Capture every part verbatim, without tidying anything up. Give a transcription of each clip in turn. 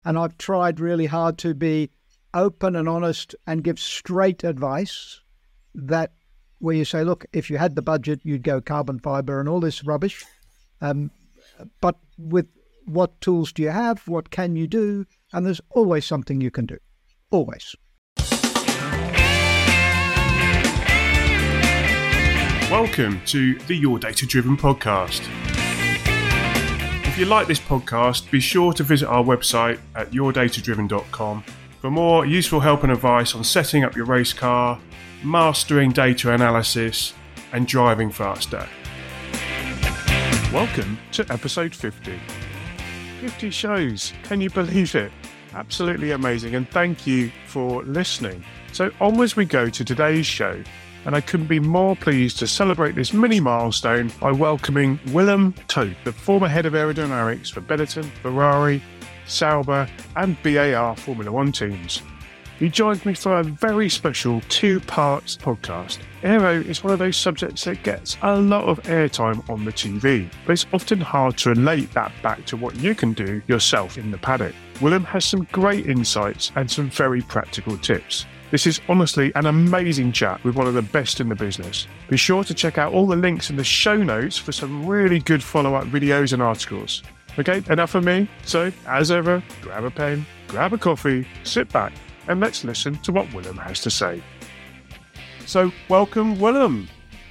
And I've tried really hard to be open and honest and give straight advice that where you say, look, if you had the budget, you'd go carbon fiber and all this rubbish. Um, but with what tools do you have? What can you do? And there's always something you can do. Always. Welcome to the Your Data Driven podcast. If you like this podcast, be sure to visit our website at your data driven dot com for more useful help and advice on setting up your race car, mastering data analysis, and driving faster. Welcome to episode fifty. fifty shows. Can you believe it? Absolutely amazing, and thank you for listening. So onwards we go to today's show, and I couldn't be more pleased to celebrate this mini milestone by welcoming Willem Toth, the former head of aerodynamics for Benetton, Ferrari, Sauber and B A R Formula One teams. He joins me for a very special two-part podcast. Aero is one of those subjects that gets a lot of airtime on the T V, but it's often hard to relate that back to what you can do yourself in the paddock. Willem has some great insights and some very practical tips. This is honestly an amazing chat with one of the best in the business. Be sure to check out all the links in the show notes for some really good follow-up videos and articles. Okay, enough of me. So, as ever, grab a pen, grab a coffee, sit back, and let's listen to what Willem has to say. So, welcome, Willem.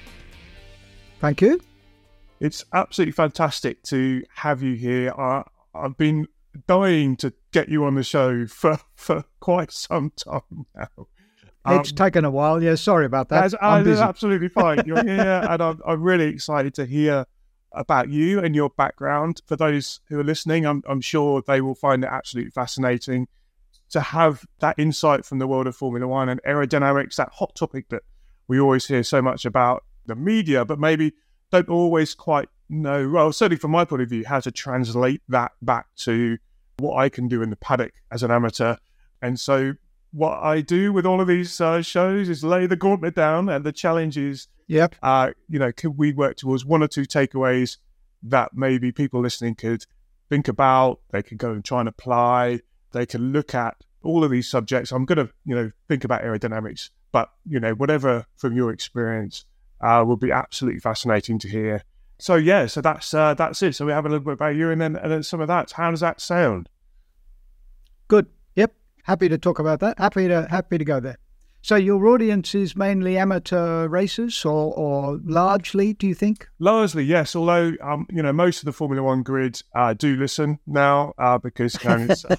Thank you. It's absolutely fantastic to have you here. I, I've been dying to get you on the show for, for quite some time now. It's um, taken a while. Yeah, sorry about that. That's, uh, that's absolutely fine. You're here, and I'm, I'm really excited to hear about you and your background. For those who are listening, I'm, I'm sure they will find it absolutely fascinating to have that insight from the world of Formula One and aerodynamics, that hot topic that we always hear so much about the media, but maybe don't always quite know, well, certainly from my point of view, how to translate that back to what I can do in the paddock as an amateur. And so what I do with all of these uh, shows is lay the gauntlet down, and the challenge is, yep. uh, you know, could we work towards one or two takeaways that maybe people listening could think about, they could go and try and apply, they can look at all of these subjects. I'm going to, you know, think about aerodynamics, but, you know, whatever from your experience uh, will be absolutely fascinating to hear. So, yeah, so that's uh, that's it. So we have a little bit about you and then, and then some of that. How does that sound? Good. Yep. Happy to talk about that. Happy to happy to go there. So your audience is mainly amateur racers, or, or largely, do you think? Largely, yes. Although, um, you know, most of the Formula One grid uh, do listen now uh, because you know, it's,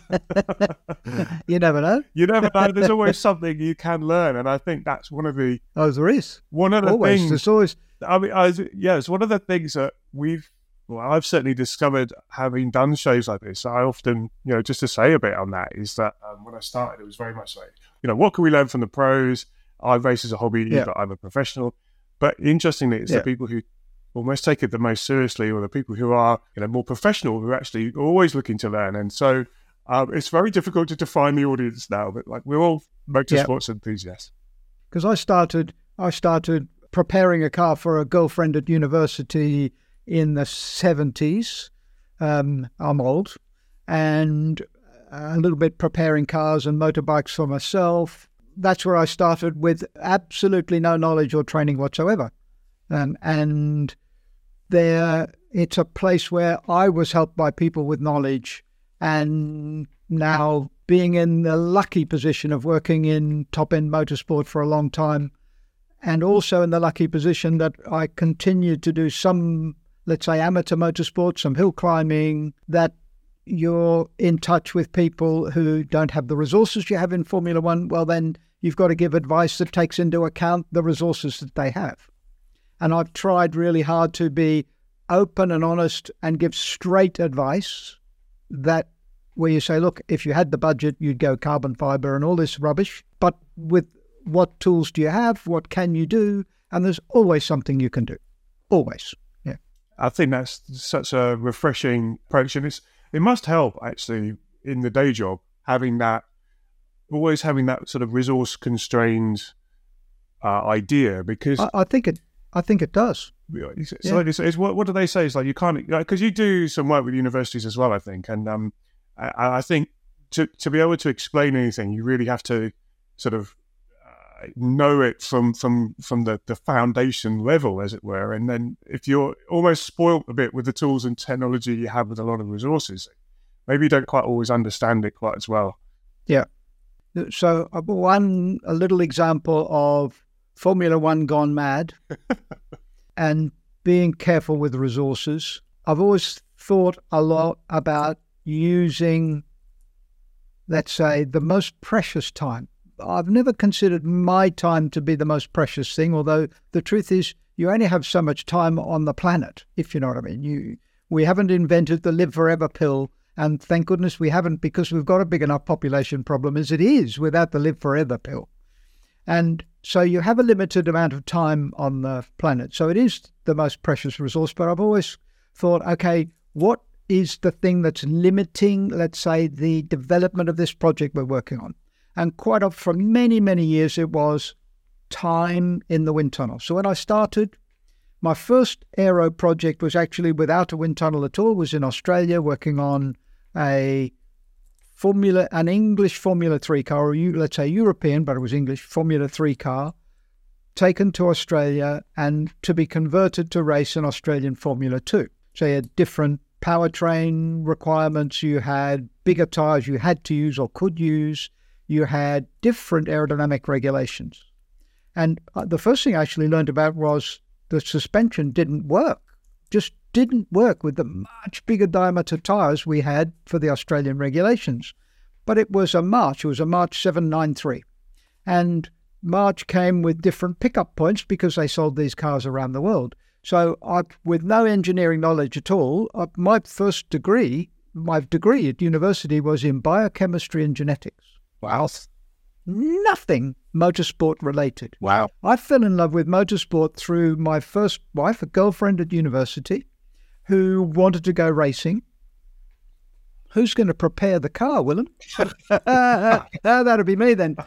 you never know. You never know. There's always something you can learn, and I think that's one of the. Oh, there is. One of the always. things. There's always. I mean, I, yeah, it's one of the things that we've. Well, I've certainly discovered, having done shows like this, I often, you know, just to say a bit on that, is that um, when I started, it was very much like, you know, what can we learn from the pros? I race as a hobby, yeah. but I'm a professional. But interestingly, it's yeah. the people who almost take it the most seriously, or the people who are, you know, more professional, who are actually always looking to learn. And so um, it's very difficult to define the audience now, but like we're all motorsports yeah. enthusiasts. Because I started, I started preparing a car for a girlfriend at university in the seventies. Um, I'm old, and a little bit preparing cars and motorbikes for myself. That's where I started, with absolutely no knowledge or training whatsoever. Um, and there, it's a place where I was helped by people with knowledge, and now being in the lucky position of working in top-end motorsport for a long time, and also in the lucky position that I continue to do some, let's say, amateur motorsport, some hill climbing, that you're in touch with people who don't have the resources you have in Formula One. Well, then you've got to give advice that takes into account the resources that they have. And I've tried really hard to be open and honest and give straight advice that where you say, look, if you had the budget, you'd go carbon fiber and all this rubbish. But with what tools do you have? What can you do? And there's always something you can do. Always. Yeah. I think that's such a refreshing approach. And it's, it must help, actually, in the day job, having that, always having that sort of resource constrained uh, idea, because I, I think it, I think it does. It's, yeah. like it's, it's, what, what do they say? It's like you can't, because like, you do some work with universities as well, I think. And um, I, I think to, to be able to explain anything, you really have to sort of uh, know it from from from the, the foundation level, as it were. And then if you're almost spoilt a bit with the tools and technology you have with a lot of resources, maybe you don't quite always understand it quite as well. Yeah. So uh, one a little example of Formula One gone mad and being careful with resources. I've always thought a lot about using, let's say, the most precious time. I've never considered my time to be the most precious thing, although the truth is you only have so much time on the planet, if you know what I mean. You, we haven't invented the live forever pill, and thank goodness we haven't, because we've got a big enough population problem as it is without the live forever pill. And so you have a limited amount of time on the planet. So it is the most precious resource. But I've always thought, okay, what is the thing that's limiting, let's say, the development of this project we're working on? And quite often, for many, many years, it was time in the wind tunnel. So when I started, my first aero project was actually without a wind tunnel at all, was in Australia working on a Formula, an English Formula three car, or let's say European, but it was English Formula three car, taken to Australia and to be converted to race in Australian Formula two. So you had different powertrain requirements, you had bigger tyres you had to use or could use, you had different aerodynamic regulations. And the first thing I actually learned about was the suspension didn't work, just didn't work with the much bigger diameter tyres we had for the Australian regulations. But it was a March, it was a March seven ninety-three. And March came with different pickup points because they sold these cars around the world. So I, with no engineering knowledge at all, uh, my first degree, my degree at university was in biochemistry and genetics. Wow. Nothing motorsport related. Wow. I fell in love with motorsport through my first wife, a girlfriend at university, who wanted to go racing. Who's going to prepare the car, Willem? oh, that'll be me then.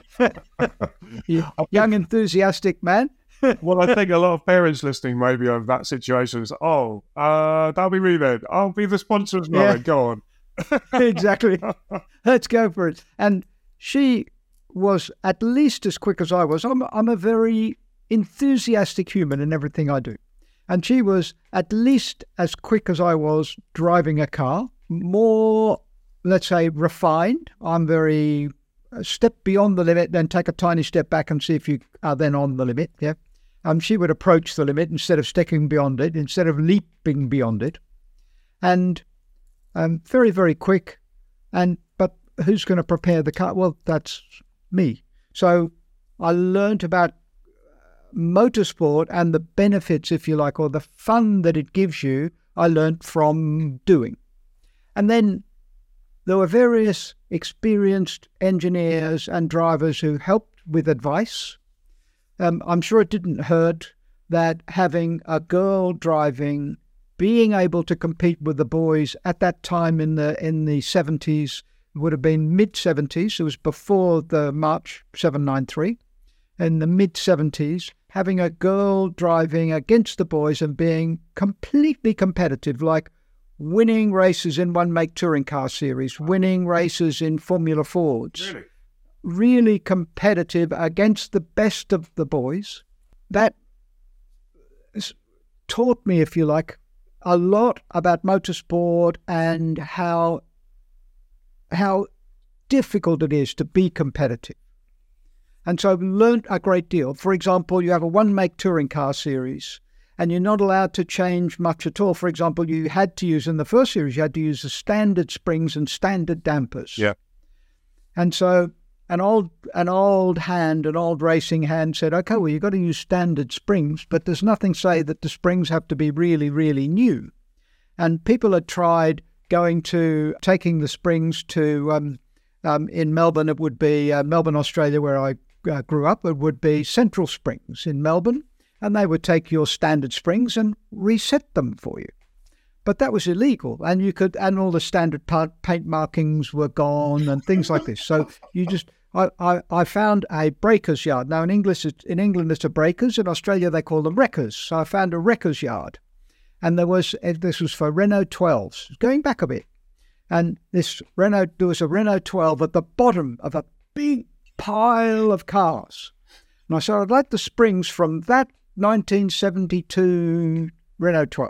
Young, enthusiastic man. Well, I think a lot of parents listening maybe of that situation is, oh, uh, that'll be me then. I'll be the sponsor as well. Yeah. Then. Go on. Exactly. Let's go for it. And she was at least as quick as I was. I'm, I'm a very enthusiastic human in everything I do. And she was at least as quick as I was driving a car, more, let's say, refined. I'm very uh, step beyond the limit, then take a tiny step back and see if you are then on the limit. Yeah. Um, she would approach the limit instead of sticking beyond it, instead of leaping beyond it. And um, very, very quick. And but who's going to prepare the car? Well, that's me. So I learned about motorsport and the benefits, if you like, or the fun that it gives you, I learned from doing. And then there were various experienced engineers and drivers who helped with advice. Um, I'm sure it didn't hurt that having a girl driving, being able to compete with the boys at that time in the in the seventies, would have been mid-seventies. It was before the March seven ninety-three. In the mid-seventies, having a girl driving against the boys and being completely competitive, like winning races in one-make touring car series, winning races in Formula Fords, really? really competitive against the best of the boys. That taught me, if you like, a lot about motorsport and how how difficult it is to be competitive. And so I've learned a great deal. For example, you have a one-make touring car series and you're not allowed to change much at all. For example, you had to use, in the first series, you had to use the standard springs and standard dampers. Yeah. And so an old an old hand, an old racing hand said, okay, well, you've got to use standard springs, but there's nothing say that the springs have to be really, really new. And people had tried going to, taking the springs to, um, um, in Melbourne, it would be uh, Melbourne, Australia, where I uh, grew up, it would be Central Springs in Melbourne, and they would take your standard springs and reset them for you. But that was illegal, and you could, and all the standard part, paint markings were gone and things like this. So you just, I, I, I found a breaker's yard. Now in English, in England, it's a breakers. In Australia, they call them wreckers. So I found a wrecker's yard, and there was, this was for Renault twelves, going back a bit, And this Renault, there was a Renault twelve at the bottom of a big pile of cars. And I said, I'd like the springs from that nineteen seventy-two Renault twelve.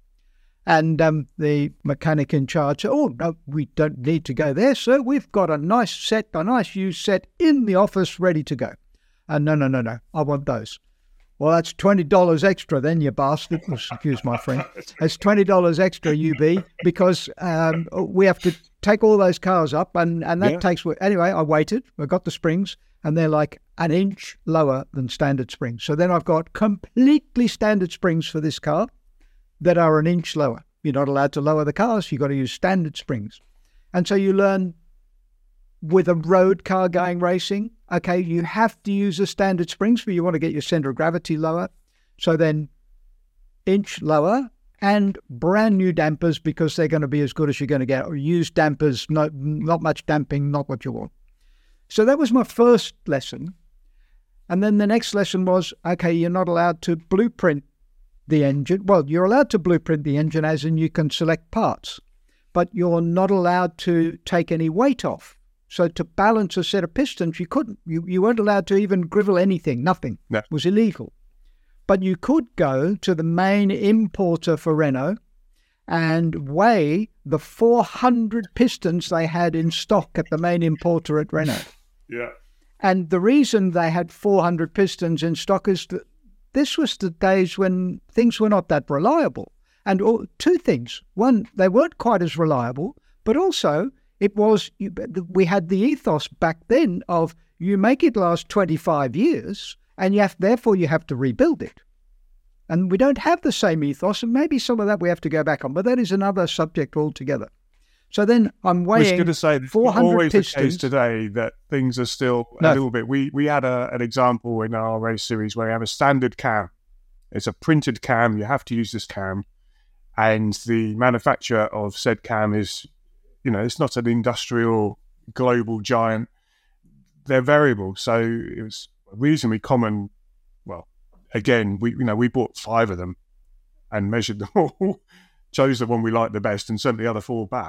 And um, the mechanic in charge said, oh, no, we don't need to go there, sir. We've got a nice set, a nice used set in the office ready to go. And no, no, no, no, I want those. Well, that's twenty dollars extra then, you bastard. Excuse my friend. It's twenty dollars extra, U B, because um, we have to take all those cars up, and, and that yeah. takes... Anyway, I waited. I got the springs, and they're like an inch lower than standard springs. So then I've got completely standard springs for this car that are an inch lower. You're not allowed to lower the cars. You've got to use standard springs. And so you learn with a road car going racing, okay, you have to use the standard springs, but you want to get your center of gravity lower. So then inch lower and brand new dampers, because they're going to be as good as you're going to get. Or used dampers, no, not much damping, not what you want. So that was my first lesson. And then the next lesson was, okay, you're not allowed to blueprint the engine. Well, you're allowed to blueprint the engine, as in you can select parts, but you're not allowed to take any weight off. So to balance a set of pistons, you couldn't. You, you weren't allowed to even grivel anything. Nothing. No. It was illegal. But you could go to the main importer for Renault and weigh the four hundred pistons they had in stock at the main importer at Renault. Yeah. And the reason they had four hundred pistons in stock is that this was the days when things were not that reliable. And all, two things. One, they weren't quite as reliable, but also it was, we had the ethos back then of you make it last twenty-five years and you have, therefore you have to rebuild it. And we don't have the same ethos, and maybe some of that we have to go back on, but that is another subject altogether. So then I'm weighing I was going to say, four hundred always pistons. The case today that things are still a no. little bit. We we had a, an example in our race series where you have a standard cam. It's a printed cam. You have to use this cam, and the manufacturer of said cam is, you know, it's not an industrial global giant. They're variable, so it was reasonably common. Well, again, we you know we bought five of them and measured them all, chose the one we liked the best, and sent the other four back.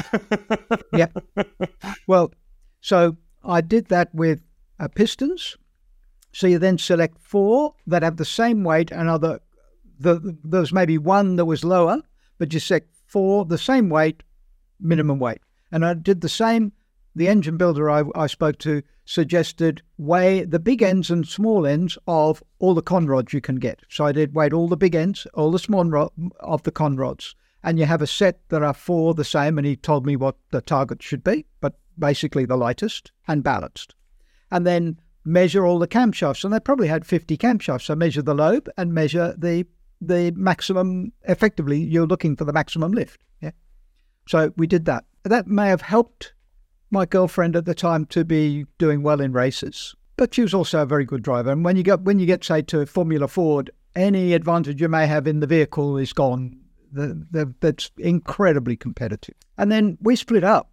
Yeah. Well, so I did that with uh, pistons. So you then select four that have the same weight, and other the, there's maybe one that was lower, but you select four the same weight, minimum weight. And I did the same. The engine builder I, I spoke to suggested weigh the big ends and small ends of all the conrods you can get. So I did weigh all the big ends, all the small ro- of the conrods. And you have a set that are four the same, and he told me what the target should be, but basically the lightest and balanced. And then measure all the camshafts, and they probably had fifty camshafts. So measure the lobe and measure the the maximum. Effectively, you're looking for the maximum lift. Yeah. So we did that. That may have helped my girlfriend at the time to be doing well in races, but she was also a very good driver. And when you get when you get say to Formula Ford, any advantage you may have in the vehicle is gone. The, the, that's incredibly competitive. And then we split up.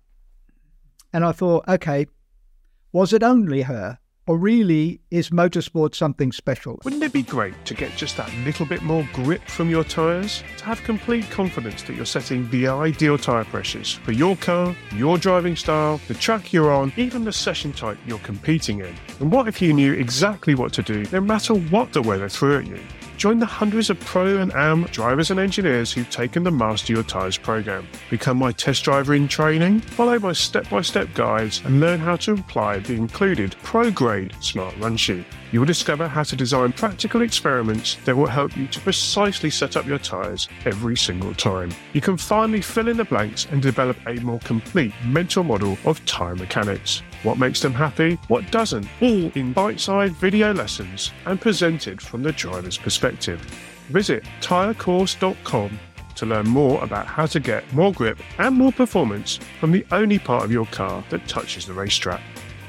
And I thought, okay, was it only her? Or really is motorsport something special? Wouldn't it be great to get just that little bit more grip from your tyres? To have complete confidence that you're setting the ideal tyre pressures for your car, your driving style, the track you're on, even the session type you're competing in. And what if you knew exactly what to do, no matter what the weather threw at you? Join the hundreds of pro and am drivers and engineers who've taken the Master Your Tyres program. Become my test driver in training, follow my step-by-step guides, and learn how to apply the included pro-grade Smart Run Sheet. You will discover how to design practical experiments that will help you to precisely set up your tyres every single time. You can finally fill in the blanks and develop a more complete mental model of tyre mechanics. What makes them happy, what doesn't, all in bite-sized video lessons and presented from the driver's perspective. Visit tyre course dot com to learn more about how to get more grip and more performance from the only part of your car that touches the racetrack.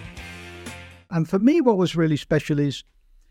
And for me, what was really special is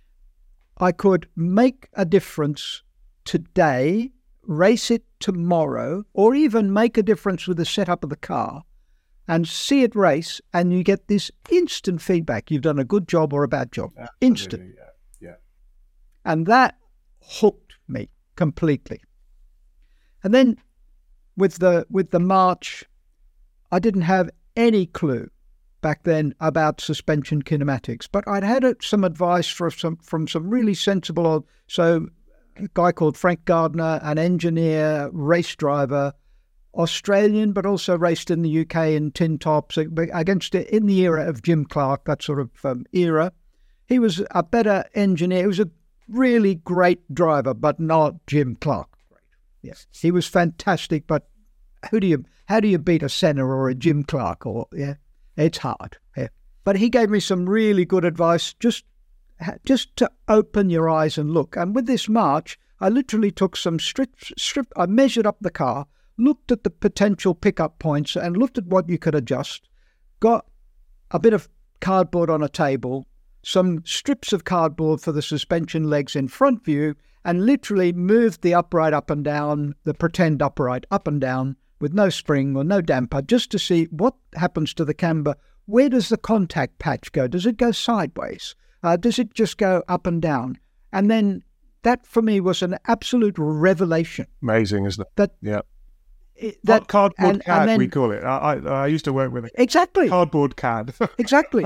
I could make a difference today, race it tomorrow, or even make a difference with the setup of the car and see it race, and you get this instant feedback. You've done a good job or a bad job. Absolutely, instant. Yeah, yeah. And that hooked me completely. And then with the with the March I didn't have any clue back then about suspension kinematics, but I'd had some advice from some, from some really sensible, so a guy called Frank Gardner, an engineer, race driver, Australian, but also raced in the U K in tin tops against in the era of Jim Clark, that sort of um, era. He was a better engineer. He was a really great driver, but not Jim Clark. Yes, he was fantastic, but who do you how do you beat a Senna or a Jim Clark? Or yeah, it's hard. Yeah. But he gave me some really good advice, just just to open your eyes and look. And with this march, I literally took some strip strip. I measured up the car, looked at the potential pickup points, and looked at what you could adjust. Got a bit of cardboard on a table, some strips of cardboard for the suspension legs in front view, and literally moved the upright up and down, the pretend upright up and down with no spring or no damper, just to see what happens to the camber. Where does the contact patch go? Does it go sideways? Uh, does it just go up and down? And then that for me was an absolute revelation. Amazing, isn't it? That, yeah. It, that cardboard and, C A D, and then, we call it. I, I, I used to work with it. Exactly. Cardboard C A D. Exactly.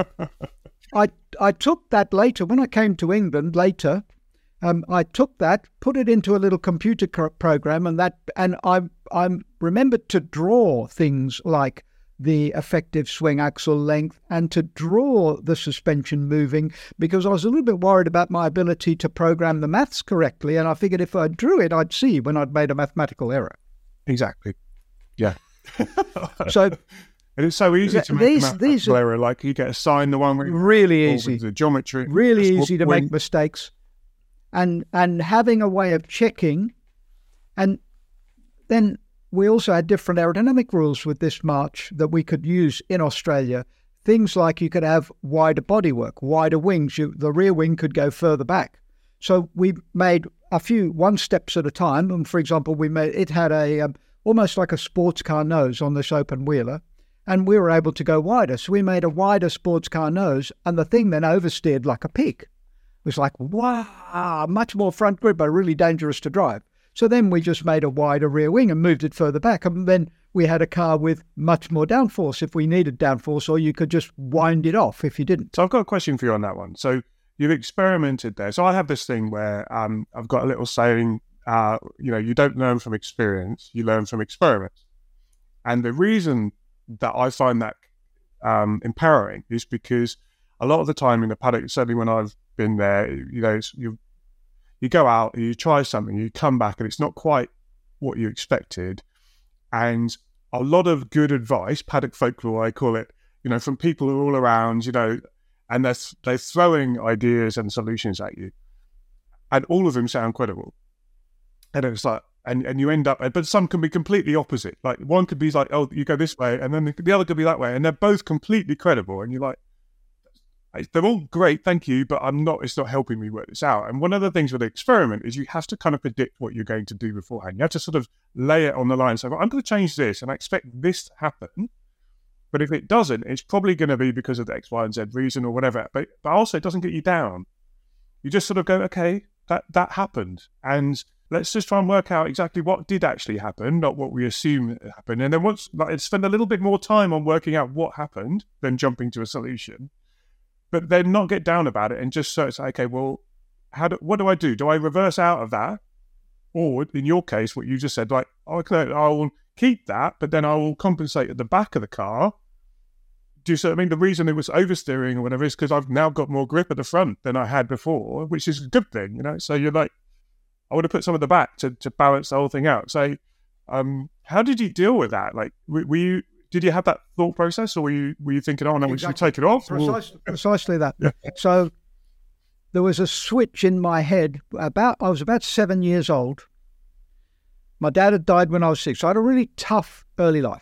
I I took that later, when I came to England later, um, I took that, put it into a little computer program, and that, and I I remembered to draw things like the effective swing axle length and to draw the suspension moving, because I was a little bit worried about my ability to program the maths correctly, and I figured if I drew it, I'd see when I'd made a mathematical error. Exactly. Yeah. So, and it's so easy to make these, a mathematical these are error. Like you get assigned the one where really easy, the geometry, really easy to when... make mistakes, and and having a way of checking, and then we also had different aerodynamic rules with this march that we could use in Australia. Things like you could have wider bodywork, wider wings. You, the rear wing could go further back. So we made a few one steps at a time. And for example, we made it had a um, almost like a sports car nose on this open wheeler, and we were able to go wider. So we made a wider sports car nose, and the thing then oversteered like a pig. It was like, wow, much more front grip, but really dangerous to drive. So then we just made a wider rear wing and moved it further back. And then we had a car with much more downforce if we needed downforce, or you could just wind it off if you didn't. So I've got a question for you on that one. So you've experimented there. So I have this thing where um, I've got a little saying, uh, you know, you don't learn from experience, you learn from experiments. And the reason that I find that um, empowering is because a lot of the time in the paddock, certainly when I've been there, you know, it's, you you go out, you try something, you come back and it's not quite what you expected. And a lot of good advice, paddock folklore, I call it, you know, from people who are all around, you know, and they're, they're throwing ideas and solutions at you. And all of them sound credible. And it's like, and, and you end up, but some can be completely opposite. Like one could be like, oh, you go this way, and then the other could be that way. And they're both completely credible. And you're like, they're all great, thank you, but I'm not, it's not helping me work this out. And one of the things with the experiment is you have to kind of predict what you're going to do beforehand. You have to sort of lay it on the line. So I'm going to change this and I expect this to happen. But if it doesn't, it's probably going to be because of the X, Y, and Z reason or whatever. But but also it doesn't get you down. You just sort of go, okay, that, that happened. And let's just try and work out exactly what did actually happen, not what we assume happened. And then once, like, spend a little bit more time on working out what happened than jumping to a solution. But then not get down about it and just search, okay, well, how do, what do I do? Do I reverse out of that? Or in your case, what you just said, like, oh, okay, I will keep that, but then I will compensate at the back of the car. Do you see what I mean? The reason it was oversteering or whatever is because I've now got more grip at the front than I had before, which is a good thing, you know? So you're like, I want to put some at the back to, to balance the whole thing out. So um, how did you deal with that? Like, were, were you... Did you have that thought process, or were you were you thinking, "Oh no, we should take it off"? Precisely, precisely that. Yeah. So there was a switch in my head. About I was about seven years old. My dad had died when I was six. So I had a really tough early life.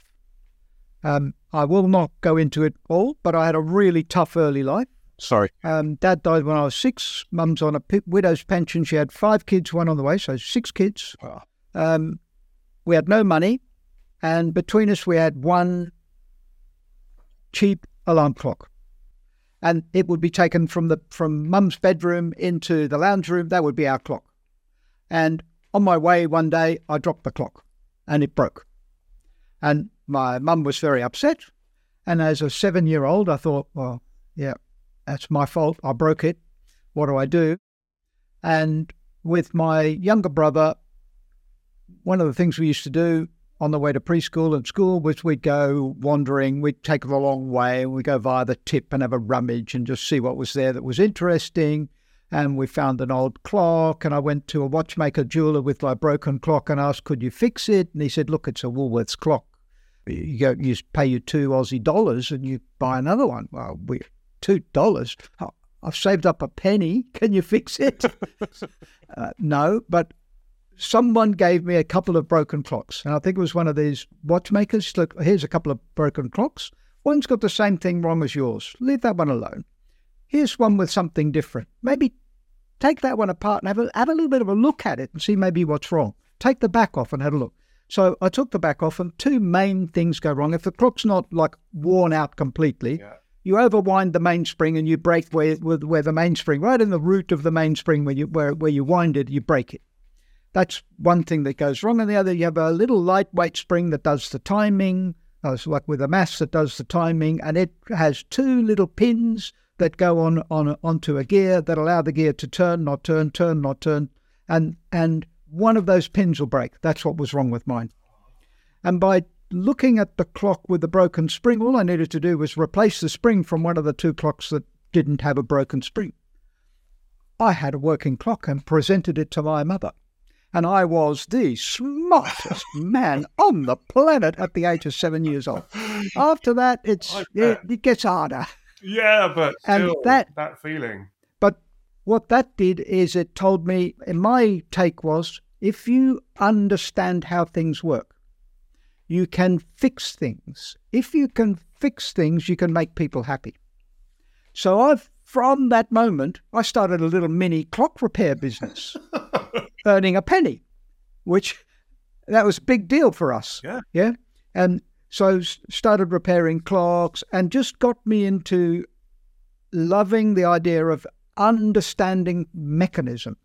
Um, I will not go into it all, but I had a really tough early life. Sorry. Um, Dad died when I was six. Mum's on a p- widow's pension. She had five kids, one on the way, so six kids. Wow. Um, we had no money. And between us, we had one cheap alarm clock. And it would be taken from the from Mum's bedroom into the lounge room. That would be our clock. And on my way one day, I dropped the clock and it broke. And my mum was very upset. And as a seven-year-old, I thought, well, yeah, that's my fault. I broke it. What do I do? And with my younger brother, one of the things we used to do on the way to preschool and school was we'd go wandering. We'd take the long way and we'd go via the tip and have a rummage and just see what was there that was interesting. And we found an old clock, and I went to a watchmaker jeweler with my broken clock and asked, could you fix it? And he said, look, it's a Woolworths clock. You go, you pay you two Aussie dollars and you buy another one. Well, we two dollars. Oh, I've saved up a penny. Can you fix it? uh, no, but someone gave me a couple of broken clocks, and I think it was one of these watchmakers. Look, here's a couple of broken clocks. One's got the same thing wrong as yours. Leave that one alone. Here's one with something different. Maybe take that one apart and have a, have a little bit of a look at it and see maybe what's wrong. Take the back off and have a look. So I took the back off, and two main things go wrong. If the clock's not like worn out completely, yeah. you overwind the mainspring and you break where, where the mainspring, right in the root of the mainspring where you where, where you wind it, you break it. That's one thing that goes wrong. And the other, you have a little lightweight spring that does the timing. Uh, it's like with a mass that does the timing, and it has two little pins that go on, on onto a gear that allow the gear to turn, not turn, turn, not turn. And and one of those pins will break. That's what was wrong with mine. And by looking at the clock with the broken spring, all I needed to do was replace the spring from one of the two clocks that didn't have a broken spring. I had a working clock and presented it to my mother. And I was the smartest man on the planet at the age of seven years old. After that, it's it, it gets harder. Yeah, but and still, that, that feeling. But what that did is it told me, and my take was, if you understand how things work, you can fix things. If you can fix things, you can make people happy. So I've, from that moment, I started a little mini clock repair business, earning a penny, which that was a big deal for us. Yeah. Yeah. And so started repairing clocks and just got me into loving the idea of understanding mechanisms.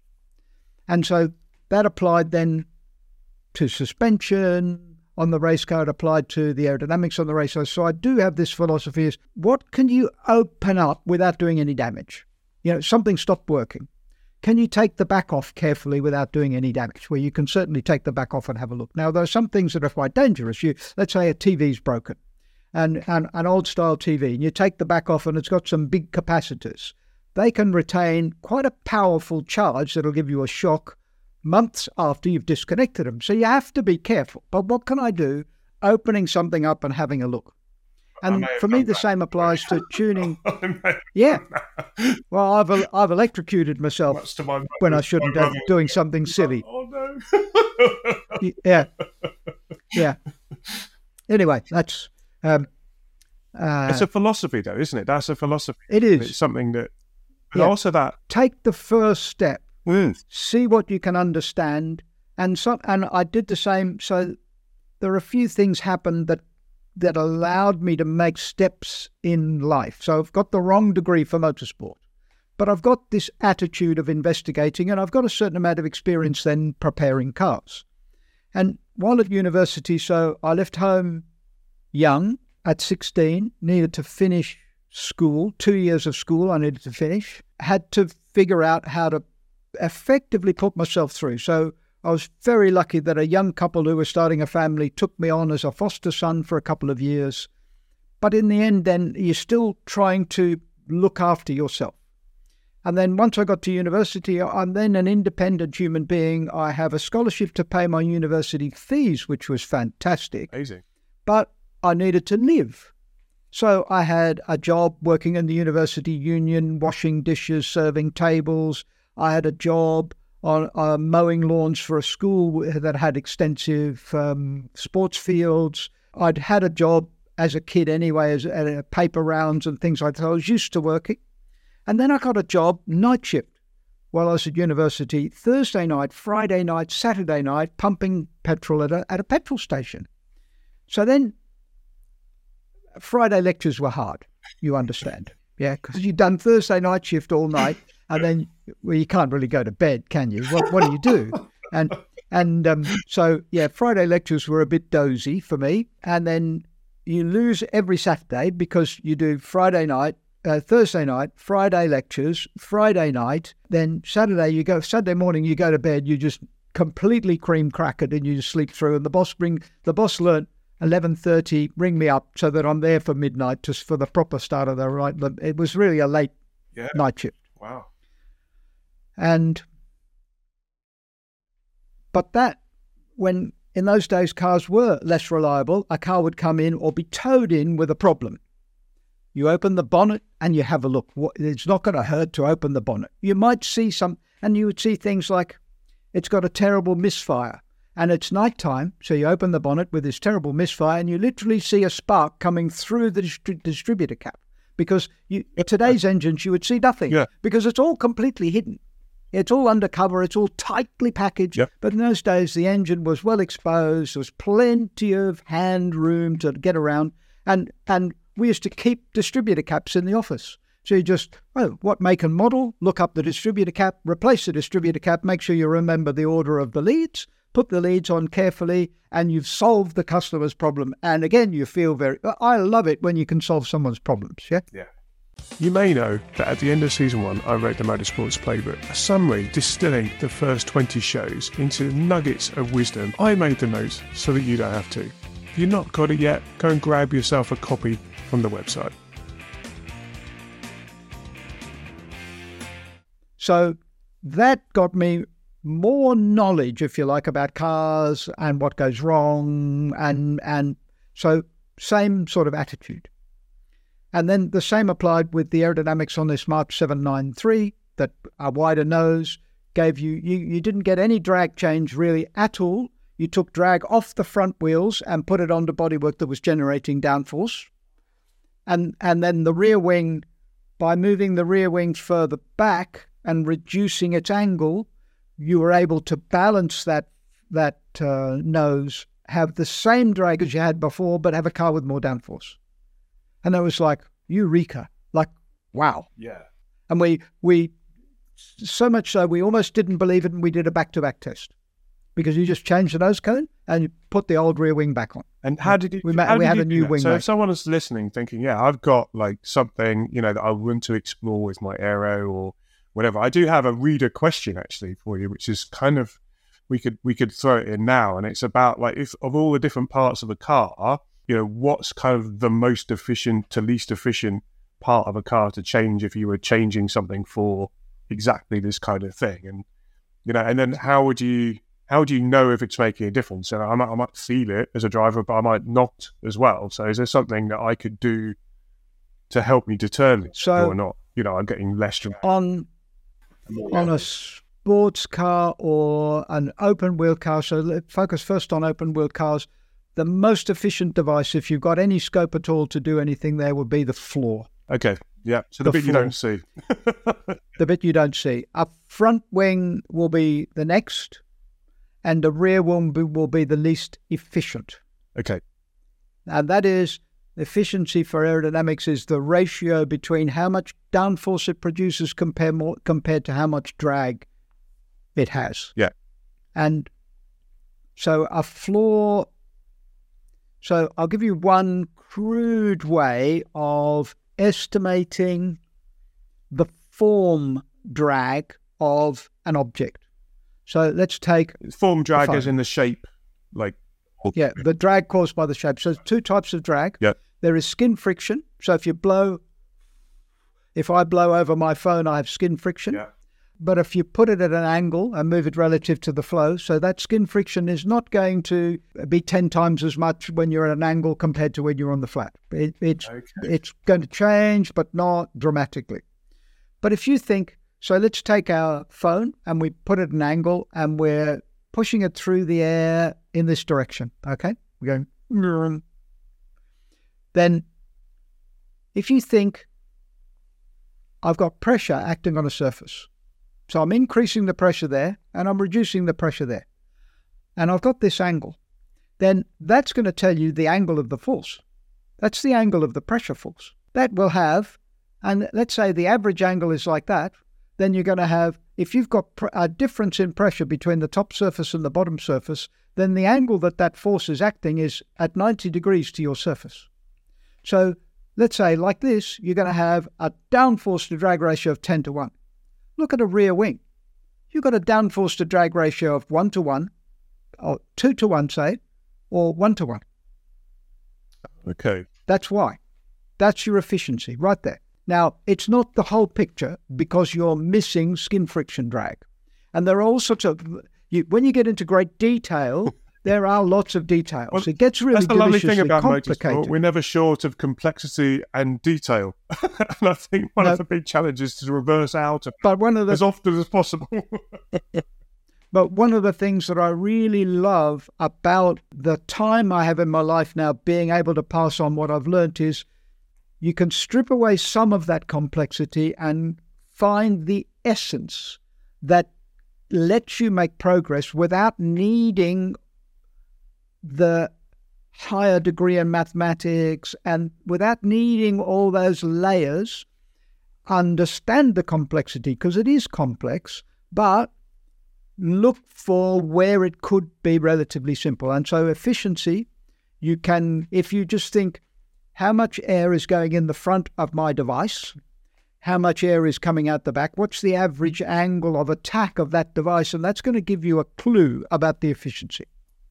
And so that applied then to suspension on the race car, it applied to the aerodynamics on the race car. So I do have this philosophy is, what can you open up without doing any damage? You know, something stopped working. Can you take the back off carefully without doing any damage? Well, you can certainly take the back off and have a look. Now, there are some things that are quite dangerous. You, let's say a T V's broken, and, and an old-style T V, and you take the back off and it's got some big capacitors. They can retain quite a powerful charge that'll give you a shock months after you've disconnected them. So you have to be careful. But what can I do? Opening something up and having a look. And for me, the same applies to tuning. Yeah. Well, I've I've electrocuted myself my when I shouldn't have, doing something silly. Oh, no. Yeah. Yeah. Anyway, that's... Um, uh, it's a philosophy, though, isn't it? That's a philosophy. It is. It's something that... But yeah. also that... Take the first step. Mm. See what you can understand. And some, and I did the same. So there are a few things happened that that allowed me to make steps in life. So I've got the wrong degree for motorsport, but I've got this attitude of investigating, and I've got a certain amount of experience then preparing cars. And while at university, so I left home young at sixteen, needed to finish school, two years of school I needed to finish, had to figure out how to effectively put myself through. So I was very lucky that a young couple who were starting a family took me on as a foster son for a couple of years. But in the end, then you're still trying to look after yourself. And then once I got to university, I'm then an independent human being. I have a scholarship to pay my university fees, which was fantastic. Amazing. But I needed to live. So I had a job working in the university union, washing dishes, serving tables. I had a job on uh, mowing lawns for a school that had extensive um, sports fields. I'd had a job as a kid anyway, as uh, paper rounds and things like that. I was used to working. And then I got a job night shift while I was at university, Thursday night, Friday night, Saturday night, pumping petrol at a, at a petrol station. So then Friday lectures were hard, you understand. Yeah, because you've done Thursday night shift all night. And then, well, you can't really go to bed, can you? What, what do you do? And And um, so, yeah, Friday lectures were a bit dozy for me. And then you lose every Saturday because you do Friday night, uh, Thursday night, Friday lectures, Friday night. Then Saturday, you go, Saturday morning, you go to bed, you just completely cream crackered and you just sleep through. And the boss bring, the boss learnt eleven thirty, ring me up so that I'm there for midnight just for the proper start of the right. It was really a late yeah. night shift. Wow. And, but that, when in those days cars were less reliable, a car would come in or be towed in with a problem. You open the bonnet and you have a look. It's not going to hurt to open the bonnet. You might see some, and you would see things like it's got a terrible misfire and it's nighttime. So you open the bonnet with this terrible misfire and you literally see a spark coming through the distri- distributor cap because you, today's engines, you would see nothing yeah. because it's all completely hidden. It's all undercover. It's all tightly packaged. Yep. But in those days, the engine was well exposed. There was plenty of hand room to get around. And and we used to keep distributor caps in the office. So you just, oh, what make and model? Look up the distributor cap, replace the distributor cap, make sure you remember the order of the leads, put the leads on carefully, and you've solved the customer's problem. And again, you feel very, I love it when you can solve someone's problems. Yeah. Yeah. You may know that at the end of season one, I wrote the Motorsports Playbook, a summary distilling the first twenty shows into nuggets of wisdom. I made the notes so that you don't have to. If you've not got it yet, go and grab yourself a copy from the website. So that got me more knowledge, if you like, about cars and what goes wrong. And, and so same sort of attitude. And then the same applied with the aerodynamics on this Mark seven ninety-three, that a wider nose gave you, you, you didn't get any drag change really at all. You took drag off the front wheels and put it onto bodywork that was generating downforce. And, and then the rear wing, by moving the rear wings further back and reducing its angle, you were able to balance that, that uh, nose, have the same drag as you had before, but have a car with more downforce. And it was like, eureka, like, wow. Yeah. And we, we, so much so, we almost didn't believe it, and we did a back-to-back test. Because you just change the nose cone and you put the old rear wing back on. And how did you, we, ma- how we did have you a new do wing So mate. if someone is listening thinking, yeah, I've got like something, you know, that I want to explore with my aero or whatever. I do have a reader question actually for you, which is kind of, we could, we could throw it in now. And it's about like, if of all the different parts of a car, you know, what's kind of the most efficient to least efficient part of a car to change if you were changing something for exactly this kind of thing? And, you know, and then how would you, how do you know if it's making a difference? And I might, I might feel it as a driver, but I might not as well. So is there something that I could do to help me determine so or not? You know, I'm getting less drag. on on a sports car or an open wheel car. So let's focus first on open wheel cars. The most efficient device, if you've got any scope at all to do anything there, would be the floor. Okay, yeah. So the, The bit you floor. don't see. The bit you don't see. A front wing will be the next, and the rear wing be- will be the least efficient. Okay. And that is, efficiency for aerodynamics is the ratio between how much downforce it produces compared more, compared to how much drag it has. Yeah. And so a floor, so I'll give you one crude way of estimating the form drag of an object. So let's take, Form drag Fine. as in the shape, like. yeah, the drag caused by the shape. So there's two types of drag. Yeah. There is skin friction. So if you blow, if I blow over my phone, I have skin friction. Yeah. But if you put it at an angle and move it relative to the flow, so that skin friction is not going to be ten times as much when you're at an angle compared to when you're on the flat. It, it's Okay. it's going to change, but not dramatically. But if you think, so let's take our phone and we put it at an angle and we're pushing it through the air in this direction, okay? We're going, then if you think I've got pressure acting on a surface, so I'm increasing the pressure there and I'm reducing the pressure there, and I've got this angle, then that's going to tell you the angle of the force. That's the angle of the pressure force. That will have, and let's say the average angle is like that, then you're going to have if you've got pr- a difference in pressure between the top surface and the bottom surface, then the angle that that force is acting is at ninety degrees to your surface. So let's say like this, you're going to have a downforce to drag ratio of ten to one. Look at a rear wing. You've got a downforce to drag ratio of one to one, or two to one, say, or one to one. Okay. That's why. That's your efficiency right there. Now, it's not the whole picture because you're missing skin friction drag. And there are all sorts of, you, when you get into great detail, there are lots of details. Well, it gets really that's the lovely thing about complicated. Motorsport. We're never short of complexity and detail. And I think one no, of the big challenges is to reverse out of but one of the, as often as possible. But one of the things that I really love about the time I have in my life now being able to pass on what I've learned is you can strip away some of that complexity and find the essence that lets you make progress without needing the higher degree in mathematics and without needing all those layers. Understand the complexity because it is complex, but look for where it could be relatively simple. And so efficiency, you can, if you just think, how much air is going in the front of my device? How much air is coming out the back? What's the average angle of attack of that device? And that's going to give you a clue about the efficiency.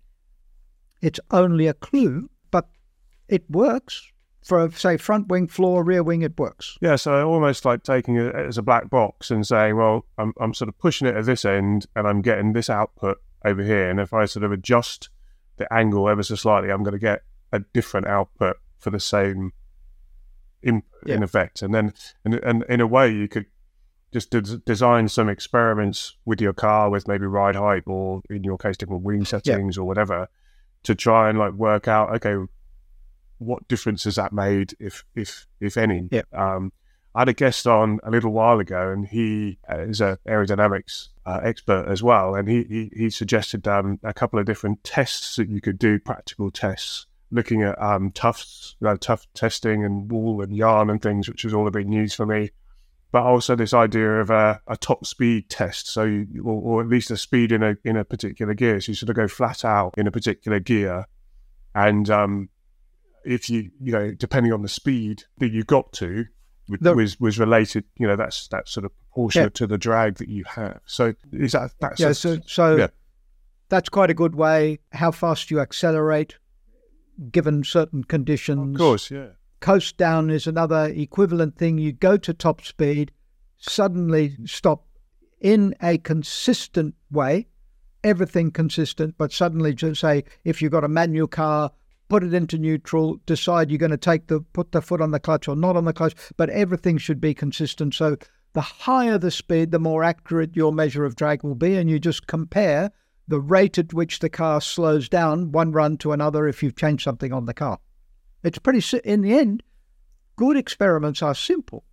It's only a clue, but it works. For, say, front wing, floor, rear wing, it works. Yeah, so almost like taking it as a black box and saying, well, I'm, I'm sort of pushing it at this end and I'm getting this output over here. And if I sort of adjust the angle ever so slightly, I'm going to get a different output for the same input, yeah. in effect. And then and, and in a way, you could just des- design some experiments with your car with maybe ride height or, in your case, different wing settings yeah. or whatever to try and like work out, okay, what difference has that made, if if if any? Yeah. Um, I had a guest on a little while ago, and he is an aerodynamics uh, expert as well, and he he, he suggested um, a couple of different tests that you could do, practical tests, looking at um, tufts, you know, tuft testing and wool and yarn and things, which was all a bit news for me. But also this idea of a, a top speed test, so you, or, or at least a speed in a in a particular gear. So you sort of go flat out in a particular gear, and um, if you you know depending on the speed that you got to, the, was was related. You know that's that's sort of proportionate yeah. to the drag that you have. So is that that's yeah? A, so so yeah. that's quite a good way. How fast you accelerate, given certain conditions. Of course, yeah. Coast down is another equivalent thing. You go to top speed, suddenly stop in a consistent way, everything consistent, but suddenly just say, if you've got a manual car, put it into neutral, decide you're going to take the, put the foot on the clutch or not on the clutch, but everything should be consistent. So the higher the speed, the more accurate your measure of drag will be. And you just compare the rate at which the car slows down one run to another if you've changed something on the car. It's pretty, in the end, good experiments are simple.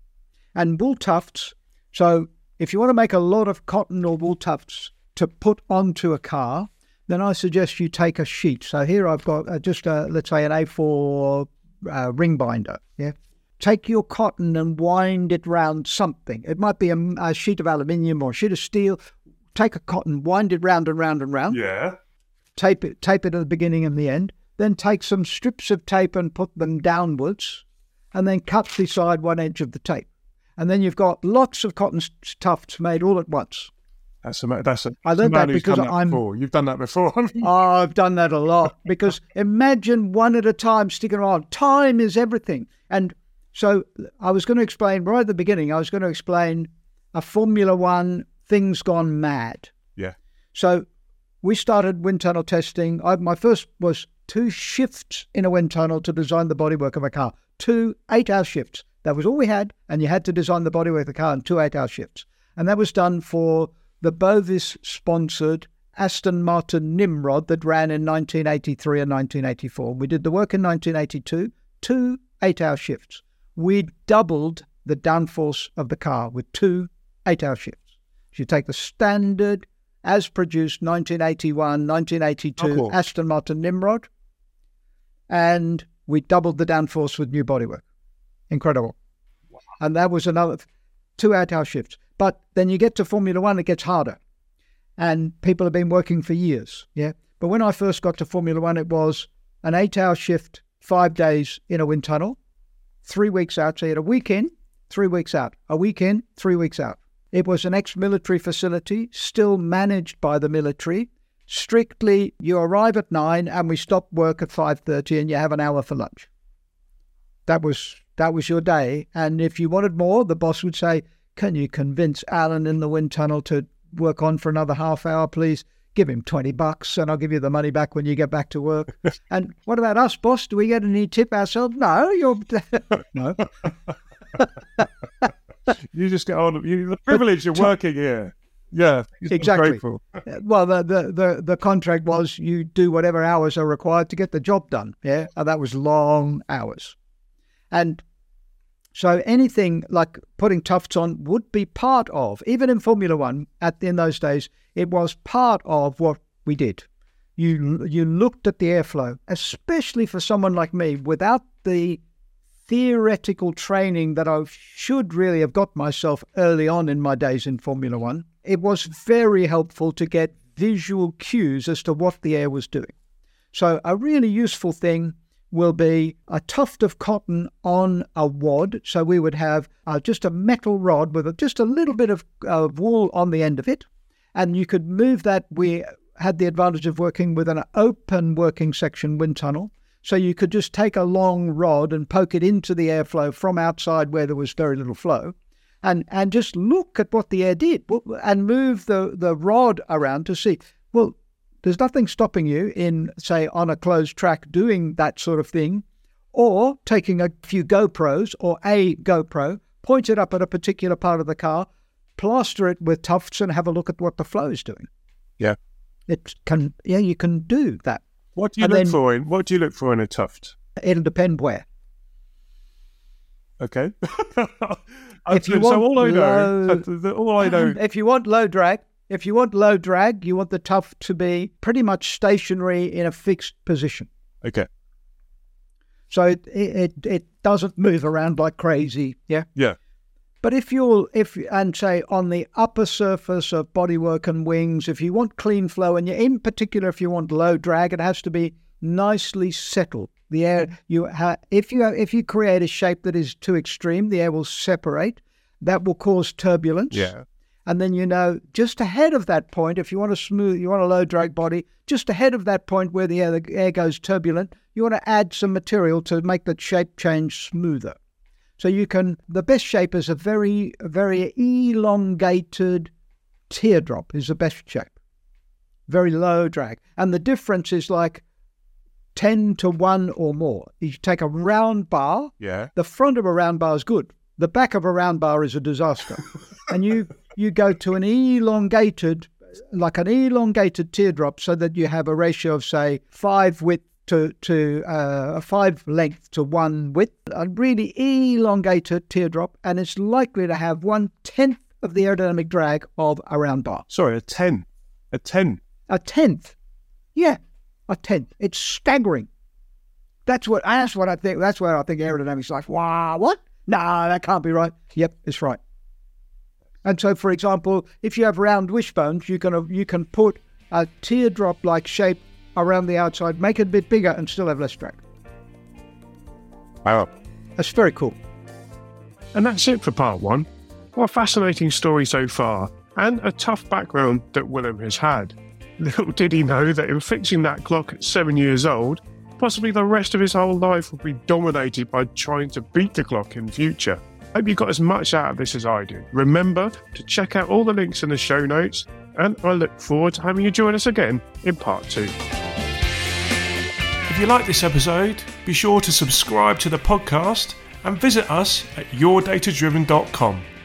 And wool tufts, so if you want to make a lot of cotton or wool tufts to put onto a car, then I suggest you take a sheet. So here I've got uh, just, a, let's say, an A four uh, ring binder. Yeah. Take your cotton and wind it round something. It might be a, a sheet of aluminium or a sheet of steel. Take a cotton, wind it round and round and round. Yeah. Tape it, tape it at the beginning and the end. Then take some strips of tape and put them downwards, and then cut beside one edge of the tape. And then you've got lots of cotton tufts made all at once. That's a that's a. I learned that because that I'm. Before. You've done that before. Oh, I've done that a lot because imagine one at a time sticking around. Time is everything, and so I was going to explain right at the beginning. I was going to explain a Formula One thing's gone mad. Yeah. So we started wind tunnel testing. I, my first was two shifts in a wind tunnel to design the bodywork of a car. Two eight-hour shifts. That was all we had, and you had to design the bodywork of the car in two eight-hour shifts. And that was done for the Bovis-sponsored Aston Martin Nimrod that ran in nineteen eighty-three and nineteen eighty-four. We did the work in nineteen eighty-two, two eight-hour shifts. We doubled the downforce of the car with two eight-hour shifts. So you take the standard, as produced nineteen eighty-one, nineteen eighty-two oh, cool. Aston Martin Nimrod, and we doubled the downforce with new bodywork. Incredible. Wow. And that was another two eight-hour shifts. But then you get to Formula One, it gets harder. And people have been working for years, yeah? But when I first got to Formula One, it was an eight-hour shift, five days in a wind tunnel, three weeks out. So you had a week in, three weeks out, a week in, three weeks out. It was an ex-military facility, still managed by the military. Strictly, you arrive at nine and we stop work at five thirty and you have an hour for lunch. That was that was your day. And if you wanted more, the boss would say, can you convince Alan in the wind tunnel to work on for another half hour, please? Give him twenty bucks and I'll give you the money back when you get back to work. And what about us, boss? Do we get any tip ourselves? No, you're... no. You just get on, you, the privilege of working here. Yeah, exactly. Well, the, the, the, the contract was you do whatever hours are required to get the job done. Yeah, and that was long hours. And so anything like putting tufts on would be part of, even in Formula One, at in those days, it was part of what we did. You you looked at the airflow, especially for someone like me, without the theoretical training that I should really have got myself early on in my days in Formula One. It was very helpful to get visual cues as to what the air was doing. So a really useful thing will be a tuft of cotton on a wad. So we would have uh, just a metal rod with a, just a little bit of uh, wool on the end of it. And you could move that. We had the advantage of working with an open working section wind tunnel. So you could just take a long rod and poke it into the airflow from outside where there was very little flow and, and just look at what the air did and move the, the rod around to see, well, there's nothing stopping you in, say, on a closed track doing that sort of thing, or taking a few GoPros or a GoPro, point it up at a particular part of the car, plaster it with tufts and have a look at what the flow is doing. Yeah. It can, yeah, you can do that. What do you and look then, for in what do you look for in a tuft? It'll depend where. Okay. If you so want all I low, know, all I know. If you want low drag, if you want low drag, you want the tuft to be pretty much stationary in a fixed position. Okay. So it it it doesn't move around like crazy. Yeah. Yeah. But if you'll, if and say on the upper surface of bodywork and wings, if you want clean flow, and you, in particular, if you want low drag, it has to be nicely settled. The air, you ha, if you if you create a shape that is too extreme, the air will separate. That will cause turbulence. Yeah. And then you know, just ahead of that point, if you want a smooth, you want a low drag body, just ahead of that point where the air the air goes turbulent, you want to add some material to make the shape change smoother. So you can, the best shape is a very, very elongated teardrop is the best shape. Very low drag. And the difference is like ten to one or more. You take a round bar. Yeah. The front of a round bar is good. The back of a round bar is a disaster. And you, you go to an elongated, like an elongated teardrop so that you have a ratio of, say, five width to, to uh, a five length to one width, a really elongated teardrop, and it's likely to have one-tenth of the aerodynamic drag of a round bar. Sorry, a ten. A ten. A tenth. Yeah, a tenth. It's staggering. That's what that's what I think. That's where I think aerodynamics like, wow, what? No, that can't be right. Yep, it's right. And so, for example, if you have round wishbones, you can you can put a teardrop-like shape around the outside, make it a bit bigger and still have less drag. Wow. That's very cool. And that's it for part one. What a fascinating story so far, and a tough background that Willem has had. Little did he know that in fixing that clock at seven years old, possibly the rest of his whole life would be dominated by trying to beat the clock in future. Hope you got as much out of this as I did. Remember to check out all the links in the show notes, and I look forward to having you join us again in part two. If you like this episode, be sure to subscribe to the podcast and visit us at your data driven dot com.